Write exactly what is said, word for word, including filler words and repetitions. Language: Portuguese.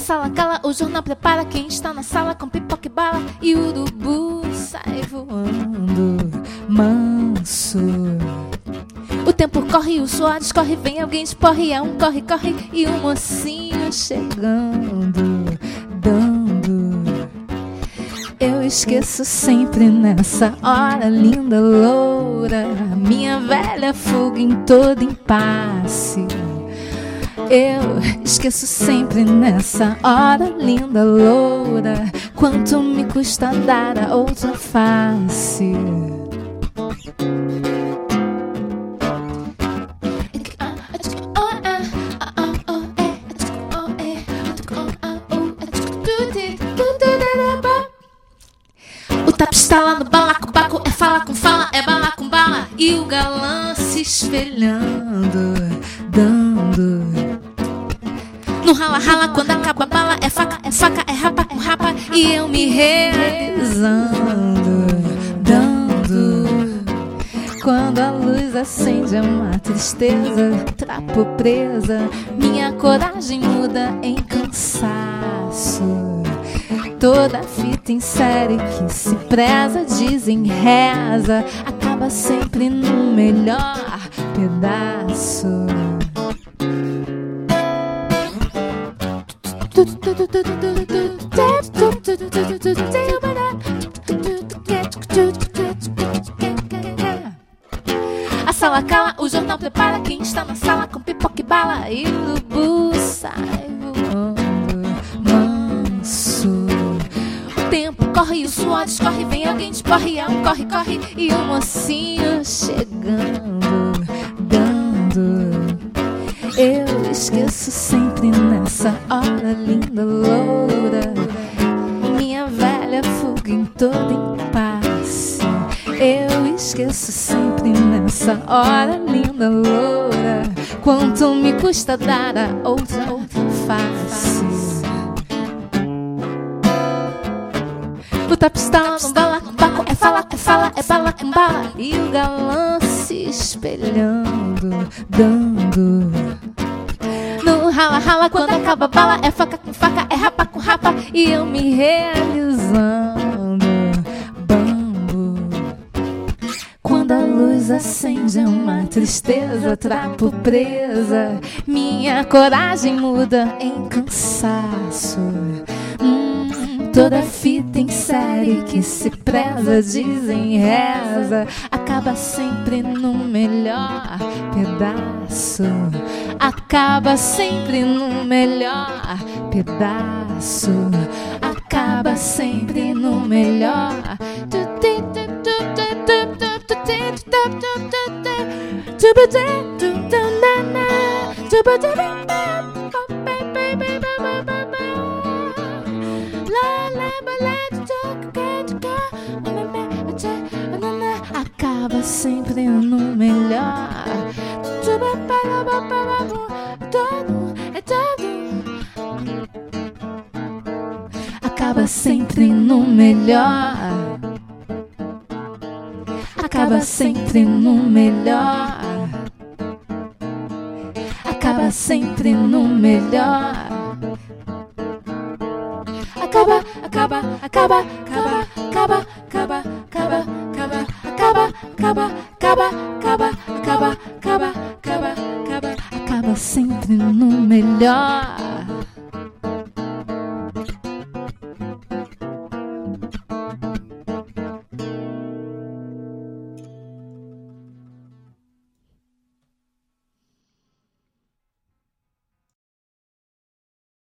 sala cala, o jornal prepara. Quem está na sala com pipoca e bala. E o urubu sai voando manso. O tempo corre, o suor escorre. Vem alguém esporre, é um corre, corre. E um mocinho chegando, dando. Eu esqueço sempre nessa hora, linda loura, minha velha fuga em todo impasse. Eu esqueço sempre nessa hora, linda loura, quanto me custa dar a outra face. O tapa está lá no balacobaco, é fala com fala, é bala com bala. E o galã se espelhando, dando. No rala rala, quando acaba a bala, é faca, é faca, é rapa, é rapa. E eu me realizando, dando. Quando a luz acende é uma tristeza, trapo presa, minha coragem muda em cansaço. Toda fita em série que se preza, dizem reza, acaba sempre no melhor pedaço. A sala cala, o jornal prepara. Quem está na sala com pipoca e bala. E o urubu sai voando manso. O tempo corre, o suor escorre. Vem alguém esporre, é um corre, corre. E o mocinho chegando, dando. Eu esqueço sempre nessa hora, linda loura, minha velha fuga em todo impasse. Eu esqueço sempre nessa hora, linda loura, quanto me custa dar a outra, outra face. O tapa está lá no balacobaco, é fala, é fala, é bala com bala. E o galã se espelhando, dando. No rala rala, quando acaba a bala, é faca com faca, é rapa com rapa. E eu me realizando, bambo. Quando a luz acende é uma tristeza, trapo presa, minha coragem muda em cansaço. hum, Toda fita em série que se preza, dizem reza, acaba sempre no melhor pedaço. Acaba sempre no melhor pedaço. Acaba sempre no melhor. Acaba sempre no melhor. Acaba sempre no melhor. Acaba sempre no melhor. Acaba sempre no melhor. Acaba, acaba, acaba, acaba, acaba, acaba, acaba, acaba, acaba, acaba, acaba, acaba, acaba, acaba, acaba, acaba, acaba sempre no melhor.